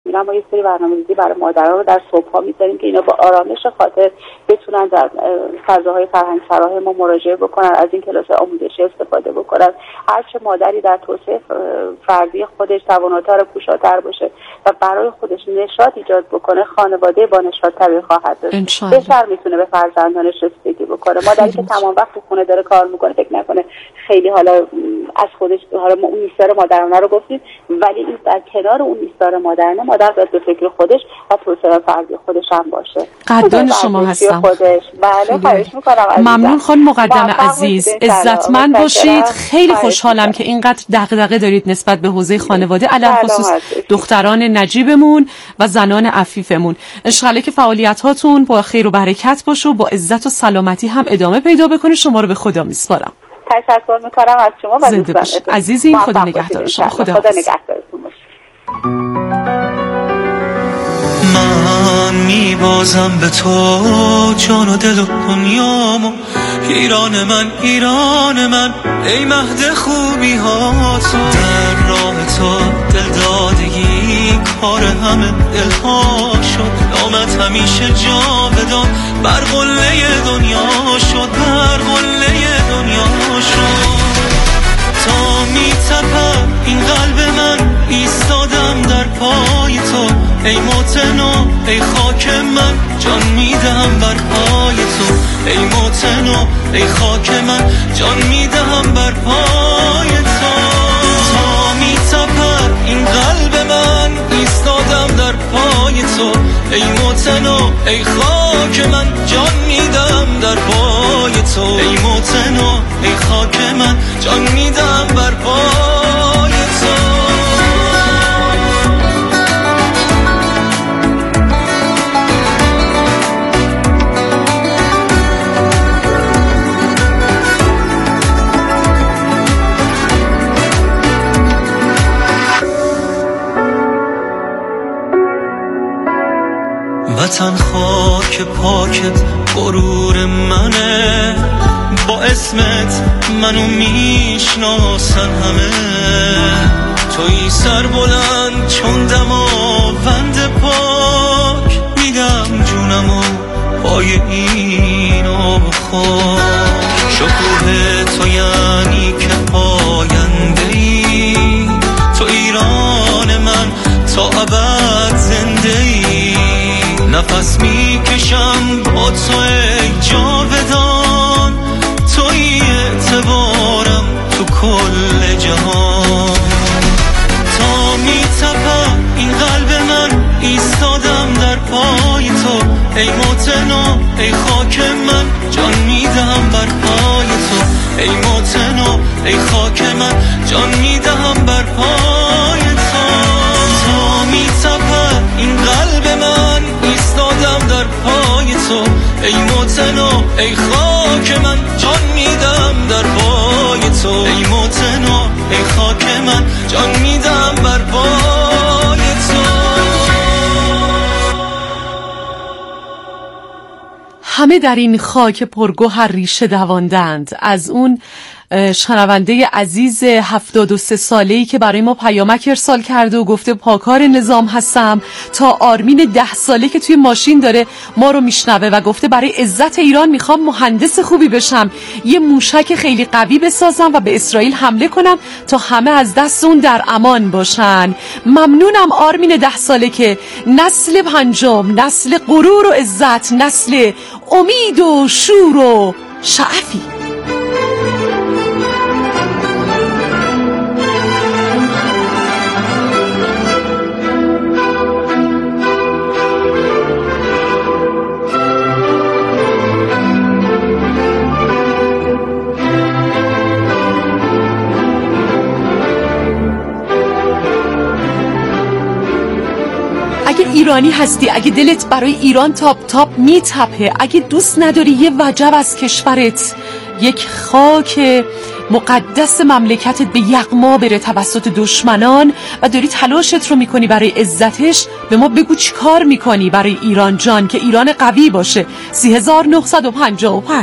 میرن ما یه سری برنامه‌ریزی برای مادرها رو در صبح‌ها می‌ذاریم که اینا با آرامش خاطر بتونن در فضاهای فرهنگ‌سراهای ما مراجعه بکنن، از این کلاس آموزشی استفاده بکنن. هر چه مادری در توسعه فردی خودش تواناتر و کوشاتر باشه و برای خودش نشاط ایجاد بکنه، خانواده با نشاط‌تری خواهد داشت. بهتر میتونه به فرزندانش رسیدگی بکنه. مادری که تمام وقت تو خونه داره کار میکنه فکر نکنه خیلی حالا از خودش، حالا ما اون نیستار مادرانه رو گفتیم، ولی این در کنار اون نیستار مادرانه مادر باید به فکر خودش و توسعه فردی خودش هم باشه. قدردان شما هستم. بله خواهش میکنم. ممنون خانم مقدم عزیز، عزتمند باشید. خیلی خوشحالم که اینقدر دغدغه دارید نسبت به حوزه خانواده، علل خصوص دختران نجیبمون و زنان عفیفمون. انشالله که فعالیت هاتون با خیر و برکت باشه و با عزت و سلامتی هم ادامه پیدا بکنه. شما رو به خدا میسپارم. تشکر میکنم از شما و زنده باشید عزیزی. خدا نگهدار شما. خدا نگهدارتون باشه. من میبازم به تو جان و دل و دنیامو، ایران من ای مهد خوبی ها تو. در راه تو دل دادگی کار همه دلها شد، نامت همیشه جاودان بر قله دنیا شد، بر قله دنیا شد. تا میتپم این قلب من ایستادم در پای تو، ای موتنو ای خاک من جان میدهم بر پای تو، ای موتنو ای خاک من جان میدهم بر پای تو. تا میتپم این قلب من ایستادم در پای تو، ای موتنو ای خاک من جان میدم در پای تو، ای موتنو ای خاک من جان میدم بر پای تو. وطن خاک پاکت غرور منه، با اسمت منو میشناسن همه. توی سر بلند چون دماوند پاک، میدم جونمو پای این آب خاک. شکوه تو یعنی که آینده‌ای، تو ایران من تا ابد زنده‌ای. نفس میکشم با تو ای جاودان، توی اعتبارم تو کل جهان. تا میتپم این قلب من ایستادم در پای تو، ای موتنو ای خاک من جان میدهم بر پای تو، ای موتنو ای خاک من جان میدهم بر پای تو. تا میتپم این قلب من ایستادم در پای تو، ای موتنو ای خاک من جان میدم در پای تو، ای موتنو ای خاک من جان میدم بر پای تو. همه در این خاک پرگوهر ریشه دواندند. از اون شنونده عزیز 73 ساله‌ای که برای ما پیامک ارسال کرده و گفته پاکار نظام هستم، تا آرمین 10 ساله که توی ماشین داره ما رو میشنوه و گفته برای عزت ایران میخوام مهندس خوبی بشم، یه موشک خیلی قوی بسازم و به اسرائیل حمله کنم تا همه از دست اون در امان باشن. ممنونم آرمین 10 ساله که نسل پنجم، نسل غرور و عزت، نسل امید و شور و شعفی. ایرانی هستی، اگه دلت برای ایران تاپ تاپ میتپه، اگه دوست نداری یه وجب از کشورت، یک خاک مقدس مملکتت به یغما بره توسط دشمنان و داری تلاشت رو میکنی برای عزتش، به ما بگو چی کار میکنی برای ایران جان که ایران قوی باشه. 3955.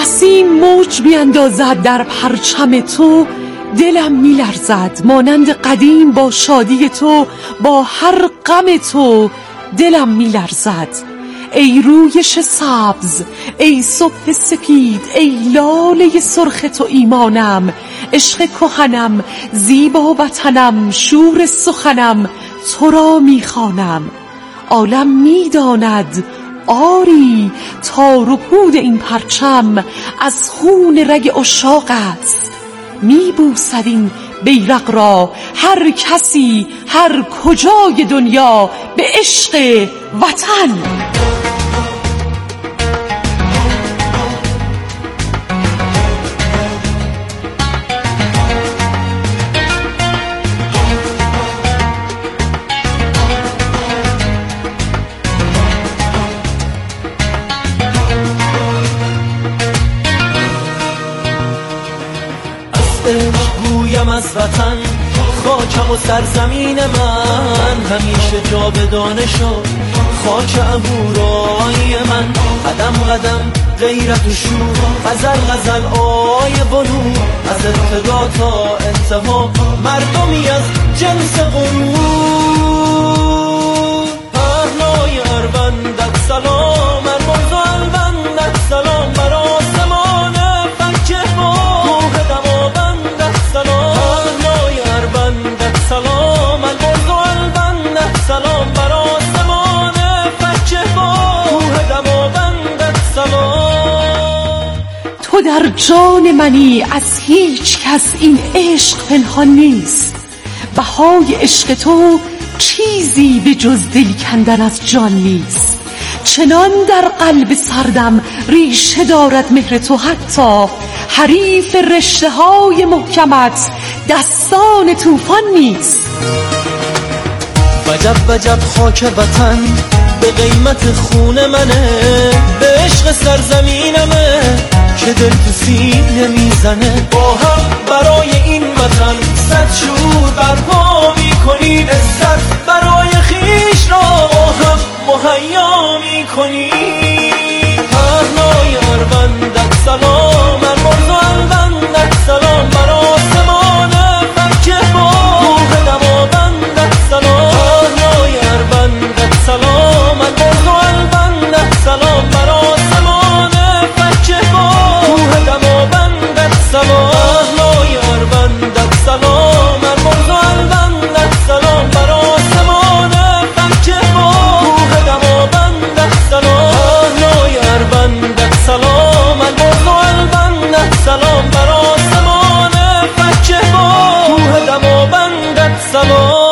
نسیم موج بیندازد در پرچم تو، دلم میلرزد مانند قدیم با شادی تو، با هر غم تو دلم میلرزد. ای رویش سبز، ای صبح سپید، ای لاله سرخ تو ایمانم، عشق کهنم، زیبا وطنم، شور سخنم، تو را میخوانم. عالم میداند آری تار و پود این پرچم از خون رگ عشاق است. میبوسد این بیرق را هر کسی هر کجای دنیا به عشق وطن. گویم از وطن، خاکم و سرزمین من، همیشه جاودانه شد خاک اهورای من. قدم قدم غیرت و شور، غزل غزل آی بلور، از ابتدا تا انتها مردمی از جنس غرور. پهنای اربندت سلام، المرز و البندت سلام، بر آسمان فکه با کوه دماوندت سلام. پهنای اربندت سلام، المرز و البندت سلام، بر آسمان فکه با کوه دماوندت سلام. تو در جان منی، از هیچ کس این عشق پنهان نیست. بهای عشق تو چیزی به جز دل کندن از جان نیست. چنان در قلب سردم ریشه دارد مهر تو، حتی حریف رشته های محکمت دستان طوفان نیست. وجب وجب خاک وطن به قیمت خون منه، به عشق سرزمینمه که دل تو سینه میزنه. با هم برای این وطن صد شور برپا میکنیم، عزت برای خیش را با هم مهیا میکنیم. پهنای اربندت سلام، المرز و البندت سلام، بر آسمان فکه با کوه دماوندت سلام. پهنای اربندت سلام، المرز و البندت سلام، بر آسمان فکه با کوه دماوندت سلام. پهنای اربندت سلام، المرز و البندت سلام، بر آسمان فکه با کوه دماوندت سلام. پهنای اربندت سلام، المرز و البندت سلام، بر آسمان فکه با کوه دماوندت سلام.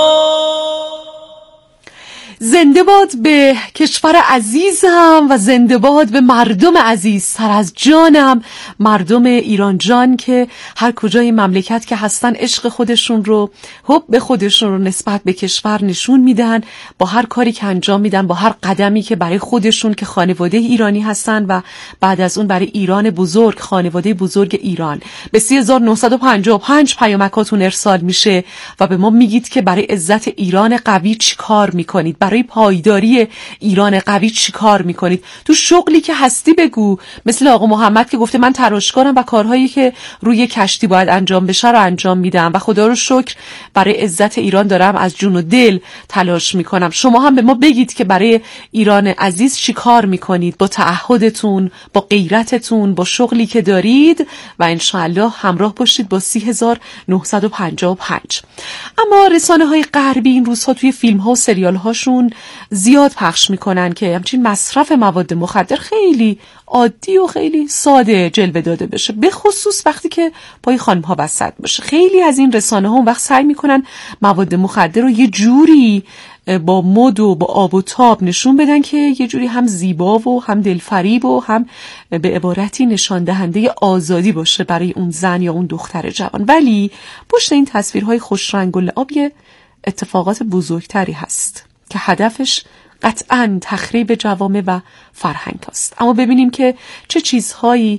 زنده باد به کشور عزیزم و زنده باد به مردم عزیزتر از جانم، مردم ایران جان که هر کجای مملکت که هستن عشق خودشون رو، حب خودشون رو نسبت به کشور نشون میدن، با هر کاری که انجام میدن، با هر قدمی که برای خودشون که خانواده ایرانی هستن و بعد از اون برای ایران بزرگ، خانواده بزرگ ایران. به 3955 پیامکاتون ارسال میشه و به ما میگید که برای عزت ایران قوی چی کار میکنید، برای پایداری ایران قوی چی کار میکنید. تو شغلی که هستی بگو، مثل آقا محمد که گفته من تراشکارم و کارهایی که روی کشتی باید انجام بشه رو انجام میدم و خدا رو شکر برای عزت ایران دارم از جون و دل تلاش میکنم. شما هم به ما بگید که برای ایران عزیز چی کار میکنید، با تعهدتون، با غیرتتون، با شغلی که دارید و انشاءالله همراه باشید با 3955. اما رسانه های غربی این روزها توی فیلم ها و سریال هاشون زیاد پخش میکنن که همچین مصرف مواد مخدر خیلی عادی و خیلی ساده جلوه داده بشه، به خصوص وقتی که پای خانم ها وسط باشه. خیلی از این رسانه ها اون وقت سعی میکنن مواد مخدر رو یه جوری با مد و با آب و تاب نشون بدن که یه جوری هم زیبا و هم دلفریب و هم به عبارتی نشان دهنده آزادی باشه برای اون زن یا اون دختر جوان. ولی پشت این تصویرهای خوش رنگ و لعاب یه اتفاقات بزرگتری هست که هدفش قطعاً تخریب جوامع و فرهنگ است. اما ببینیم که چه چیزهایی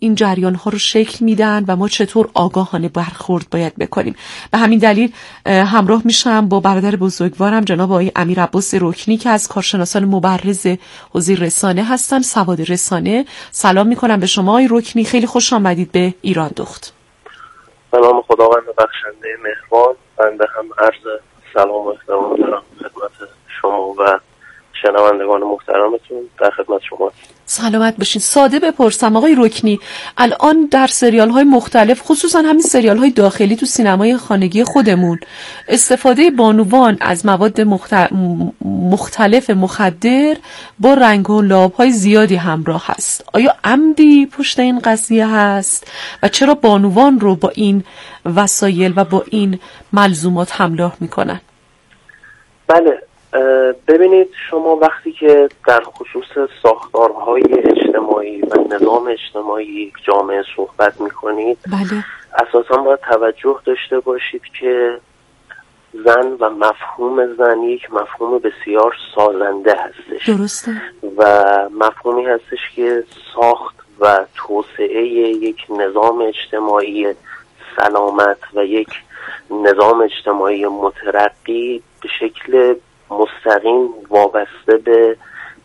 این جریان ها رو شکل میدن و ما چطور آگاهانه برخورد باید بکنیم. به همین دلیل همراه میشم با برادر بزرگوارم جناب آقای امیر عباس رکنی که از کارشناسان مبرز حوزه رسانه هستن، سواد رسانه. سلام میکنم به شما آقای رکنی، خیلی خوش آمدید به ایران دخت. سلام، خداوند بخشنده مهربان. بنده هم عرض سلام و احترام دارم خدمت شما و شنوندگان محترمتون. در خدمت شما. سلامت باشین. ساده بپرسم آقای رکنی، الان در سریال های مختلف، خصوصا همین سریال های داخلی تو سینمای خانگی خودمون، استفاده بانوان از مواد مختلف مخدر با رنگ و لعاب های زیادی همراه هست. آیا عمدی پشت این قضیه هست و چرا بانوان رو با این وسایل و با این ملزومات همراه میکنن؟ بله، ببینید، شما وقتی که در خصوص ساختارهای اجتماعی و نظام اجتماعی یک جامعه صحبت میکنید، بله، اساسا باید توجه داشته باشید که زن و مفهوم زن یک مفهوم بسیار سازنده هستش. درسته. و مفهومی هستش که ساخت و توسعه یک نظام اجتماعی سلامت و یک نظام اجتماعی مترقی به شکل مستقیم وابسته به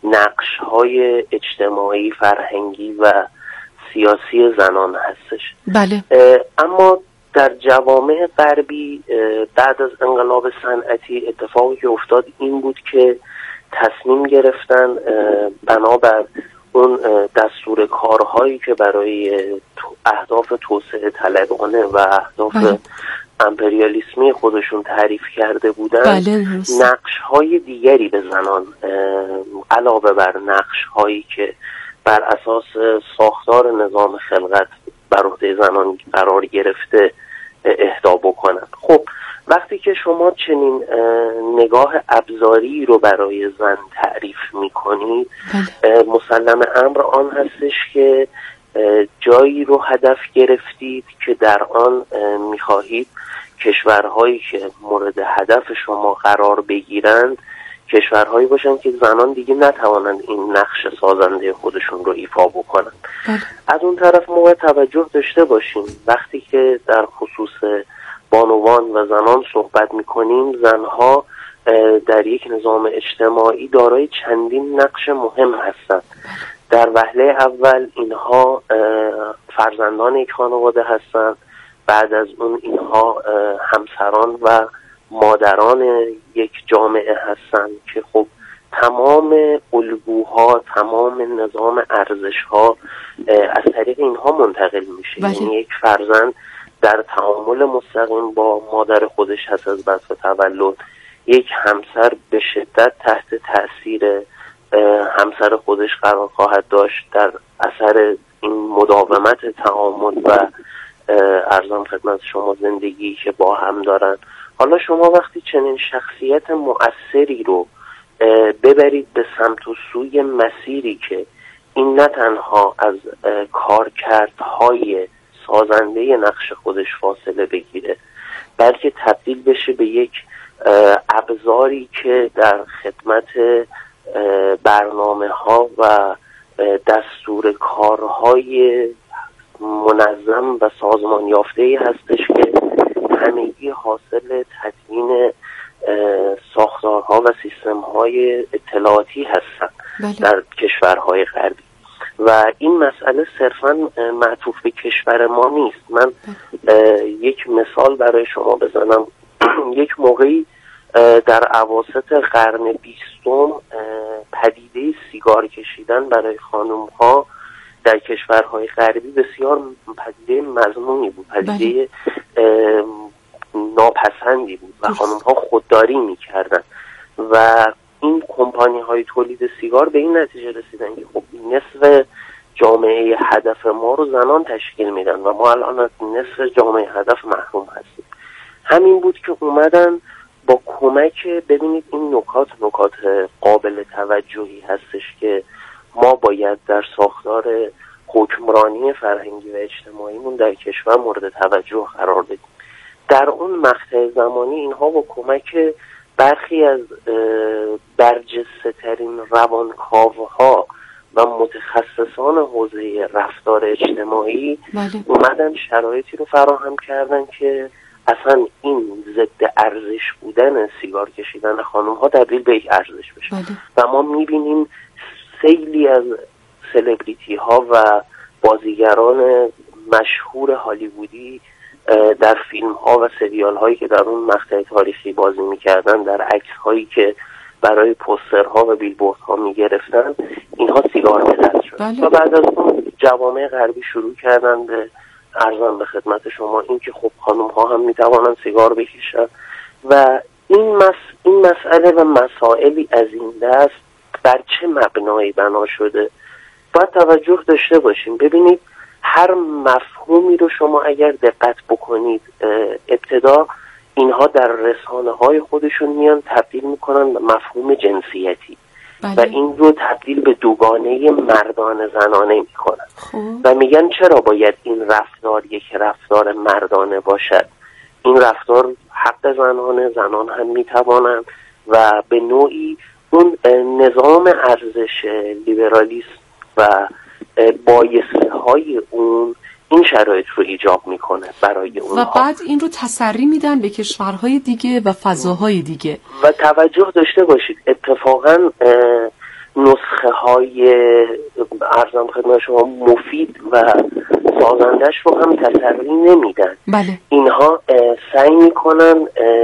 نقش‌های اجتماعی، فرهنگی و سیاسی زنان هستش. بله. اما در جوامع غربی بعد از انقلاب صنعتی اتفاقی که افتاد این بود که تصمیم گرفتن بنابر اون دستور کارهایی که برای اهداف توسعه طلبانه و اهداف امپریالیسمی خودشون تعریف کرده بودن، نقش‌های دیگری به زنان علاوه بر نقش‌هایی که بر اساس ساختار نظام خلقت بر عهده زنان قرار گرفته اهدا بکنن. خب وقتی که شما چنین نگاه ابزاری رو برای زن تعریف می‌کنید، مسلم امر آن هستش که جایی رو هدف گرفتید که در آن می‌خواهید کشورهایی که مورد هدف شما قرار بگیرند کشورهایی باشن که زنان دیگه نتوانند این نقش سازنده خودشون رو ایفا بکنن. از اون طرف ما باید توجه داشته باشیم وقتی که در خصوص بانوان و زنان صحبت میکنیم، زنها در یک نظام اجتماعی دارای چندین نقش مهم هستند. در وهله اول اینها فرزندان یک خانواده هستند، بعد از اون اینها همسران و مادران یک جامعه هستند که خب تمام الگوها، تمام نظام ارزشها از طریق اینها منتقل میشه. یعنی یک فرزند در تعامل مستقیم با مادر خودش هست از بعد تولد، یک همسر به شدت تحت تاثیر همسر خودش قرار خواهد داشت در اثر این مداومت تعامل و ارزم خدمت شما زندگی که با هم دارن. حالا شما وقتی چنین شخصیت مؤثری رو ببرید به سمت و سوی مسیری که این نه تنها از کارکردهای سازنده نقش خودش فاصله بگیره، بلکه تبدیل بشه به یک ابزاری که در خدمت برنامه ها و دستور کارهای منظم و سازمان یافته‌ای هستش که همگی حاصل تدوین ساختارها و سیستم‌های اطلاعاتی هستند در کشورهای غربی. و این مسئله صرفاً معطوف به کشور ما نیست. من یک مثال برای شما بزنم. یک موقعی در اواسط قرن 20 پدیده سیگار کشیدن برای خانم‌ها در کشورهای غربی بسیار پدیده مذمومی بود، پدیده ناپسندی بود و خانم‌ها خودداری می‌کردن و این کمپانی‌های تولید سیگار به این نتیجه رسیدن که خب نصف جامعه هدف ما رو زنان تشکیل میدن و ما الان از نصف جامعه هدف محروم هستیم. همین بود که اومدن با کمک، ببینید این نکات قابل توجهی هستش که ما باید در ساختار حکمرانی فرهنگی و اجتماعیمون در کشور مورد توجه قرار بدیم. در اون مقطع زمانی اینها با کمک برخی از برجسته ترین روانکاوها و متخصصان حوزه رفتار اجتماعی اومدن شرایطی رو فراهم کردن که اصلا این ضد ارزش بودن سیگار کشیدن خانم ها تبدیل به یک ارزش بشه. و ما میبینیم سیلی از سلبریتی ها و بازیگران مشهور هالیوودی در فیلم ها و سریال هایی که در اون مقطع تاریخی بازی میکردن، در عکس هایی که برای پوسترها و بیلبوردها میگرفتن، اینها سیگار به دست شد. و بعد از اون جوامع غربی شروع کردن به عرضم به خدمت شما این که خب خانم ها هم میتوانن سیگار بکشن و این مسئله و مسائلی از این دست بر چه مبنایی بنا شده باید توجه داشته باشیم. ببینید هر مفهومی رو شما اگر دقت بکنید ابتدا اینها در رسانه های خودشون میان تبدیل میکنن به مفهوم جنسیتی و این رو تبدیل به دوگانه مردان زنانه میکنن و میگن چرا باید این رفتار یک رفتار مردانه باشد، این رفتار حق زنان هم میتوانن و به نوعی اون نظام ارزش لیبرالیسم و بایسه های اون این شرایط رو ایجاب میکنه برای اونها و بعد این رو تسری میدن به کشورهای دیگه و فضاهای دیگه. و توجه داشته باشید اتفاقا نسخه های ارزم خدمت شما مفید و سازندش رو هم تسری نمیدن. اینها سعی میکنن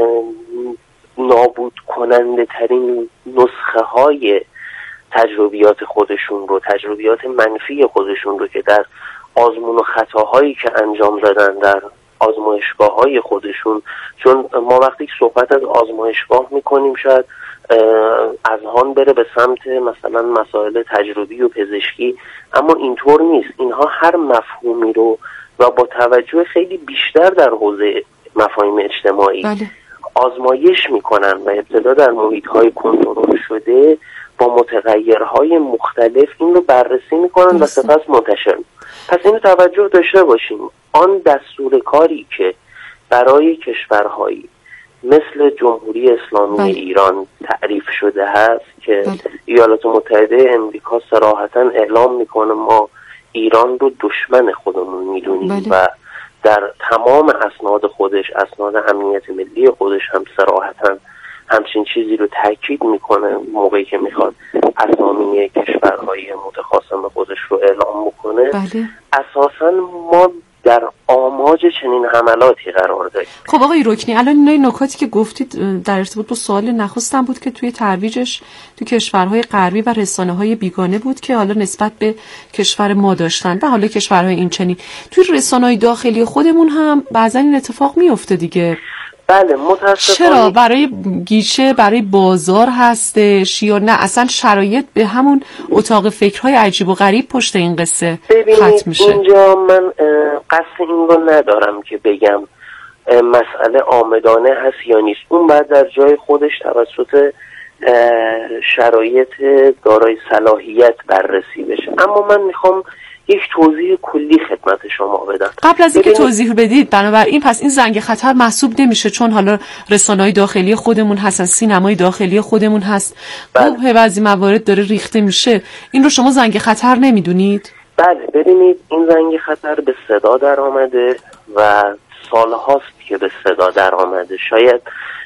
نابود کننده ترین نسخه های تجربیات خودشون رو، تجربیات منفی خودشون رو که در آزمون و خطاهایی که انجام دادن در آزمایشگاه های خودشون، چون ما وقتی صحبت از آزمایشگاه میکنیم شاید اذهان بره به سمت مثلا مسائل تجربی و پزشکی، اما اینطور نیست. اینها هر مفهومی رو و با توجه خیلی بیشتر در حوزه مفاهیم اجتماعی آزمایش میکنن و ابتدا در محیط‌های کنترل شده با متغیرهای مختلف این رو بررسی میکنن و سپس منتشر. پس اینو توجه داشته باشیم. آن دستور کاری که برای کشورهایی مثل جمهوری اسلامی ایران تعریف شده هست که ایالات متحده امریکا صراحتاً اعلام میکنه ما ایران رو دشمن خودمون میدونیم و در تمام اسناد خودش، اسناد امنیت ملی خودش هم صراحتاً همچین چیزی رو تاکید میکنه موقعی که میخواد اسامی کشورهای متخاصم خودش رو اعلام میکنه. اساساً ما در آماج چنین حملاتی قرار داریم. خب آقای رکنی، الان این نکاتی که گفتید در ارتباط با سوال نخستم بود که توی ترویجش تو کشورهای غربی و رسانه‌های بیگانه بود که حالا نسبت به کشور ما داشتن و حالا کشورهای این چنین توی رسانه‌های داخلی خودمون هم بعضا این اتفاق میفته دیگه. بله متاسفانه. چرا برای گیشه برای بازار هستش یا نه اصلا شرایط به همون اتاق فکرهای عجیب و غریب پشت این قصه ختم میشه؟ اینجا من قصد این رو ندارم که بگم مسئله آمدانه هست یا نیست، اون بعد در جای خودش توسط شرایط دارای صلاحیت بررسی بشه. اما من میخوام یک توضیح کلی خدمت شما بدم. قبل از اینکه توضیح بدید، بنابراین پس این زنگ خطر محسوب نمیشه چون حالا رسانه‌های داخلی خودمون هستن، سینمای داخلی خودمون هست، قبه بعضی موارد داره ریخته میشه، این رو شما زنگ خطر نمیدونید؟ بله ببینید این زنگ خطر به صدا در آمده و سالهاست که به صدا در آمده. شاید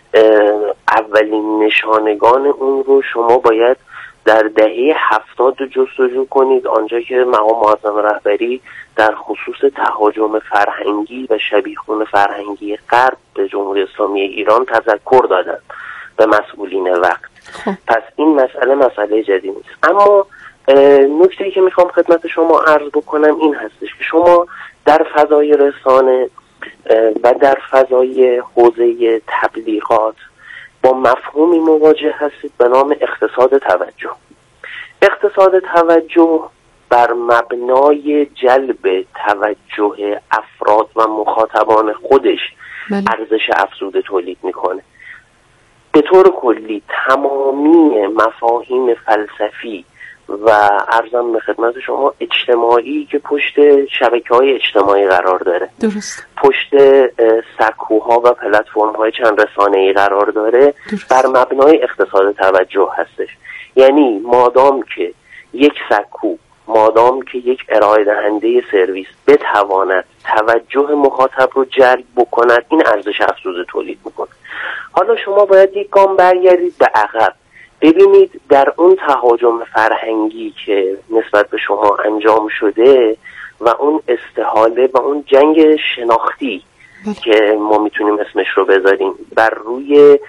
اولین نشانگان اون رو شما باید در دهه 70 جستجو کنید، آنجا که مقام معظم رهبری در خصوص تهاجم فرهنگی و شبیخون فرهنگی غرب به جمهوری اسلامی ایران تذکر دادند به مسئولین وقت. پس این مسئله جدی نیست. اما نکته‌ای که میخوام خدمت شما عرض بکنم این هستش که شما در فضای رسانه و در فضای حوزه تبلیغات با مفهومی مواجه هستید به نام اقتصاد توجه. اقتصاد توجه بر مبنای جلب توجه افراد و مخاطبان خودش ارزش افزوده تولید میکنه. به طور کلی تمامی مفاهیم فلسفی و عرضم به خدمت شما اجتماعی که پشت شبکه‌های اجتماعی قرار داره، درست، پشت سکوها و پلتفرم‌های چند رسانه‌ای قرار داره، درست، بر مبنای اقتصاد توجه هستش. یعنی مادام که یک سکو مادام که یک ارائه دهنده سرویس بتواند توجه مخاطب رو جلب بکند، این ارزش افزوده تولید میکنه. حالا شما باید یک گام برگردید به عقب، ببینید در اون تهاجم فرهنگی که نسبت به شما انجام شده و اون استحاله و اون جنگ شناختی که ما میتونیم اسمش رو بذاریم بر روی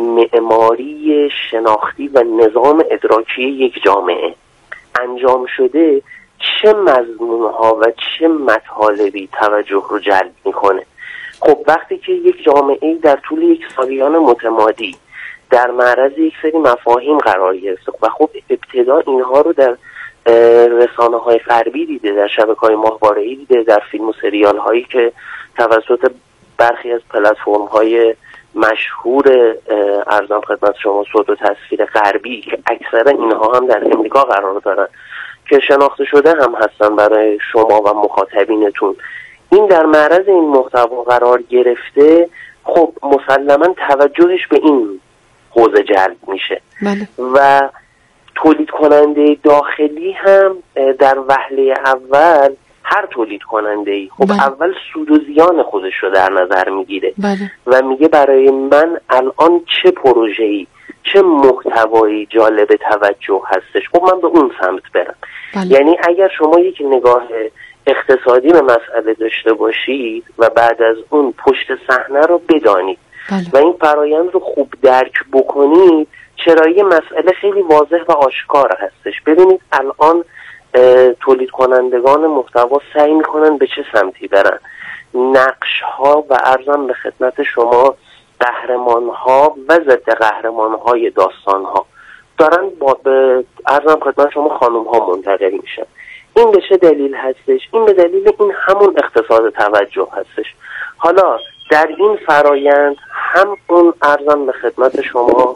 معماری شناختی و نظام ادراکی یک جامعه انجام شده، چه مضمونها و چه مطالبی توجه رو جلب میکنه. خب وقتی که یک جامعه در طول یک سالیان متمادی در معرض یک سری مفاهیم قرار گرفته و خب ابتدا اینها رو در رسانه‌های غربی دیده، در شبکه‌های ماهواره‌ای دیده، در فیلم و سریال هایی که توسط برخی از پلتفرم‌های مشهور ارزم خدمت شما صوت و تصویر غربی که اکثر اینها هم در امریکا قرار دارن که شناخته شده هم هستن برای شما و مخاطبینتون، این در معرض این محتوا قرار گرفته، خب مسلماً توجهش به این حوزه جلب میشه. بله. و تولید کننده داخلی هم در وهله اول، هر تولید کننده‌ای خب بله. اول سود و زیان خودش رو در نظر میگیره. بله. و میگه برای من الان چه پروژه‌ای، چه محتوایی جالب توجه هستش، خب من به اون سمت برم. بله. یعنی اگر شما یک نگاه اقتصادی به مسئله داشته باشید و بعد از اون پشت صحنه رو بدانید بله. و این فرایند رو خوب درک بکنید، چرایی مسئله خیلی واضح و آشکار هستش. ببینید الان تولید کنندگان محتوا سعی میکنن به چه سمتی برن. نقش ها و عرضم به خدمت شما قهرمان ها و ضد قهرمان های داستان ها دارن به عرضم خدمت شما خانم ها منتقل میشن. این به چه دلیل هستش؟ این به دلیل این همون اقتصاد توجه هستش. حالا در این فرایند هم اون عرضم به خدمت شما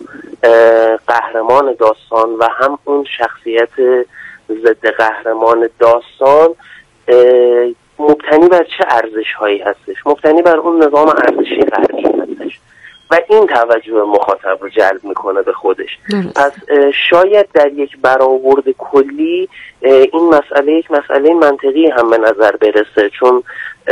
قهرمان داستان و هم اون شخصیت ضد قهرمان داستان مبتنی بر چه ارزش هایی هستش؟ مبتنی بر اون نظام ارزشی غربی هستش و این توجه مخاطب رو جلب میکنه به خودش. پس شاید در یک برآورد کلی این مسئله یک مسئله منطقی هم به نظر برسه، چون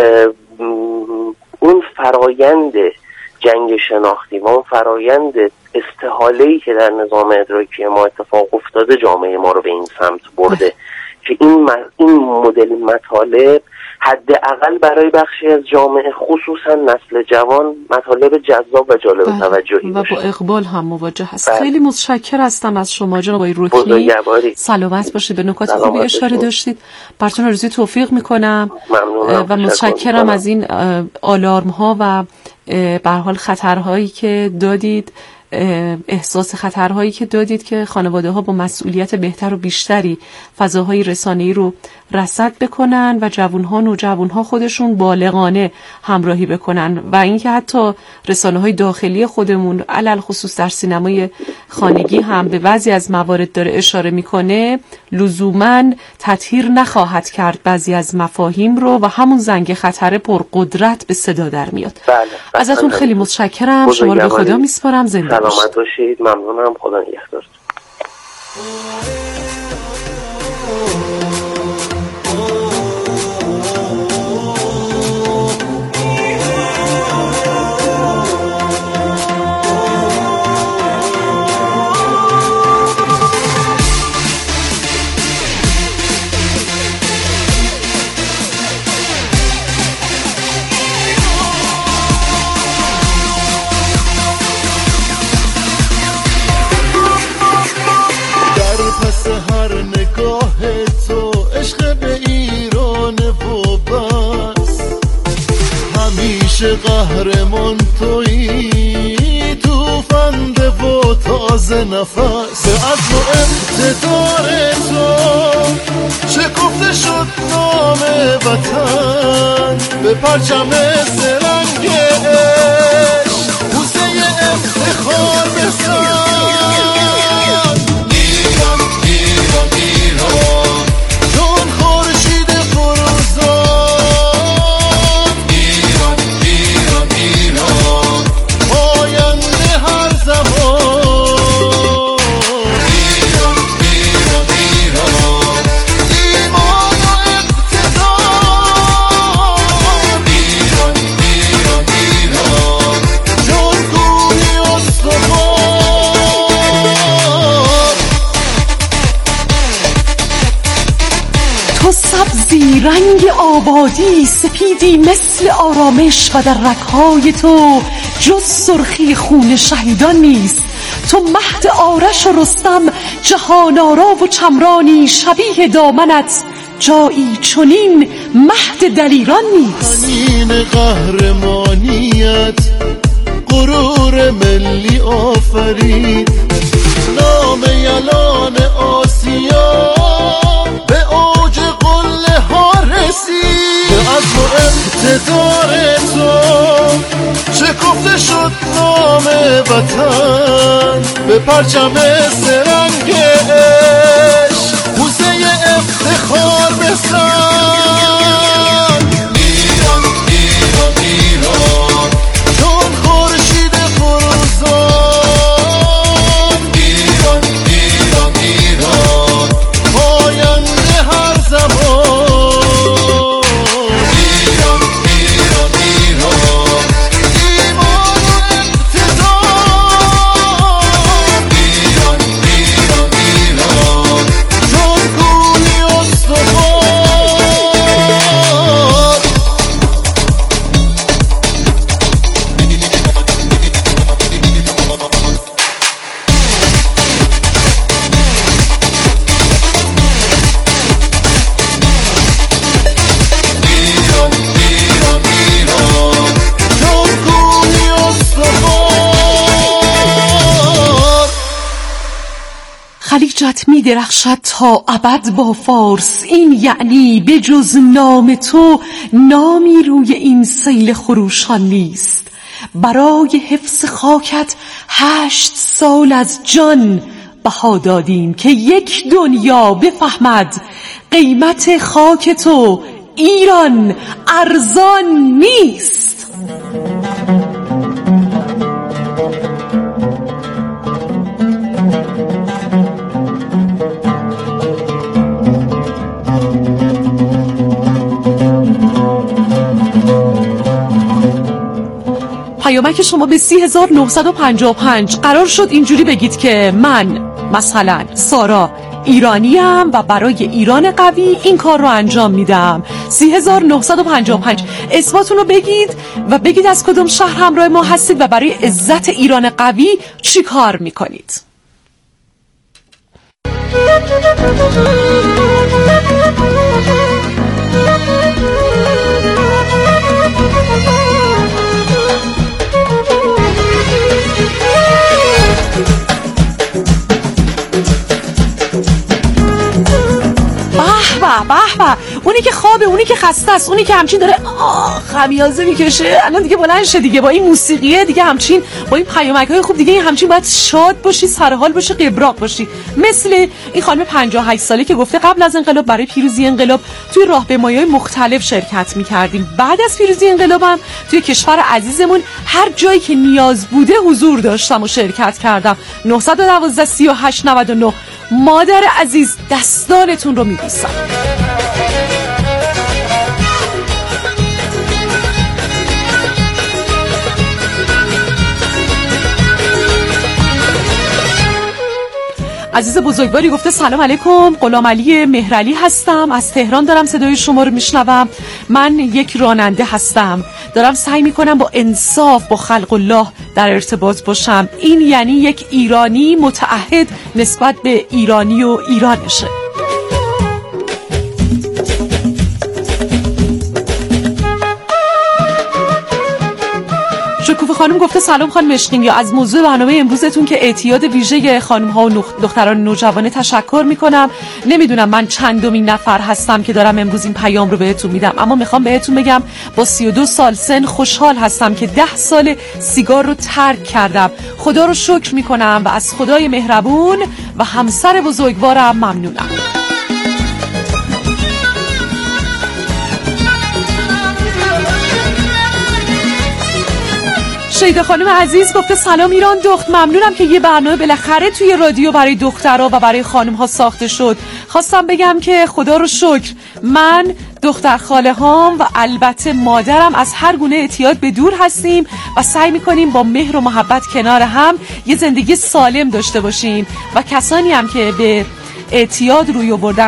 اون فرایند جنگ شناختی و اون فرایند استحاله‌ای که در نظام ادراکی ما اتفاق افتاده جامعه ما رو به این سمت برده که این مدل مطالب حداقل برای بخشی از جامعه خصوصا نسل جوان مطالب جذاب و جالب توجهی باشه و با اقبال هم مواجه هست. بله. خیلی متشکر هستم از شما جناب آقای روحی. سلامت باشید. به نکات خوبی اشاره داشتید. براتون آرزوی توفیق میکنم و متشکرم از این آلارم ها و به هر حال خطرهایی که دادید، احساس خطرهایی که دادید که خانواده ها با مسئولیت بهتر و بیشتری فضاهای رسانه‌ای رو رصد بکنن و جوانها نوجوانها خودشون بالغانه همراهی بکنن و اینکه حتی رسانه‌های داخلی خودمون علل خصوص در سینمای خانگی هم به بعضی از موارد داره اشاره میکنه، لزوماً تطهیر نخواهد کرد بعضی از مفاهیم رو و همون زنگ خطر پرقدرت به صدا در میاد. بله. ازتون خیلی متشکرم. شما رو به خدا میسپارم. زنده سلامت باشید. ممنونم. خدا نگهدارتون. قهرمان تویی، توفنده و تازه نفس از و اقتدار تو شکفته شد نام وطن به پرچم سرنگ عشق بوسه افتخار بزن. ایران ایران ایران چون خورشید فروزان، ایران ایران ایران هستی رنگ آبادی، سپیدی مثل آرامش و در رگ‌های تو جز سرخی خون شهیدان نیست. تو مهد آرش و رستم، جهان آرا و چمرانی، شبیه دامنت جایی چنین مهد دلیران نیست. حنین قهرمانیت غرور ملی آفرید، نام یلان آسیا به اوج قله ها رسید. از و اقتدار تو شکفته شد نام وطن، به پرچم سرنگ عشق بوسه افتخار بزن. ایران ایران ایران چون خورشید فروزان، ایران ایران ایران پاینده هر زمان. ایران ایران ایران ایمان و اقتدار، ایران ایران ایران چون گوی استوار. ایران ایران ایران چون گوی استوار. خلیجت می درخشد تا ابد با فارس، این یعنی به جز نام تو نامی روی این سیل خروشان نیست. برای حفظ خاکت 8 سال از جان بها دادیم که یک دنیا بفهمد قیمت خاک تو ایران ارزان نیست. پیامک شما به 30955 قرار شد اینجوری بگید که من مثلا سارا ایرانیم و برای ایران قوی این کار رو انجام میدم. 30955 اسماتون رو بگید و بگید از کدوم شهر همراه ما هستید و برای عزت ایران قوی چی کار میکنید. به اونی که خوابه، اونی که خسته است، اونی که همچین داره خمیازه میکشه الان دیگه بلند شه دیگه، با این موسیقیه دیگه همچین، با این پیامک‌های خوب دیگه همچین باید شاد باشی، سرحال باشی، قبراق باشی. مثل این خانم 58 ساله که گفته قبل از انقلاب برای پیروزی انقلاب توی راهپیمایی‌های مختلف شرکت می‌کردیم، بعد از پیروزی انقلابم توی کشور عزیزمون هر جایی که نیاز بوده حضور داشتم و شرکت کردم. 912 38 99 مادر عزیز دستانتون رو می‌بوسم. عزیز بزرگواری گفته سلام علیکم، غلام علی مهرعلی هستم، از تهران دارم صدای شما رو میشنوم. من یک راننده هستم، دارم سعی میکنم با انصاف با خلق الله در ارتباط باشم. این یعنی یک ایرانی متعهد نسبت به ایرانی و ایرانشه. شکوفه خانم گفته سلام خانم مشکین، یا از موضوع برنامه امروزتون که اعتیاد ویژه خانم ها و دختران نوجوانه تشکر میکنم. نمیدونم من چندمین نفر هستم که دارم امروز این پیام رو بهتون میدم، اما میخوام بهتون بگم با 32 سال سن خوشحال هستم که 10 سال سیگار رو ترک کردم. خدا رو شکر میکنم و از خدای مهربون و همسر بزرگوارم ممنونم. شیدا خانم عزیز گفته سلام ایران دخت، ممنونم که یه برنامه بالاخره توی رادیو برای دخترها و برای خانم‌ها ساخته شد. خواستم بگم که خدا رو شکر من، دختر خاله هام و البته مادرم از هر گونه اعتیاد به دور هستیم و سعی میکنیم با مهر و محبت کنار هم یه زندگی سالم داشته باشیم و کسانی هم که به اعتیاد روی آوردن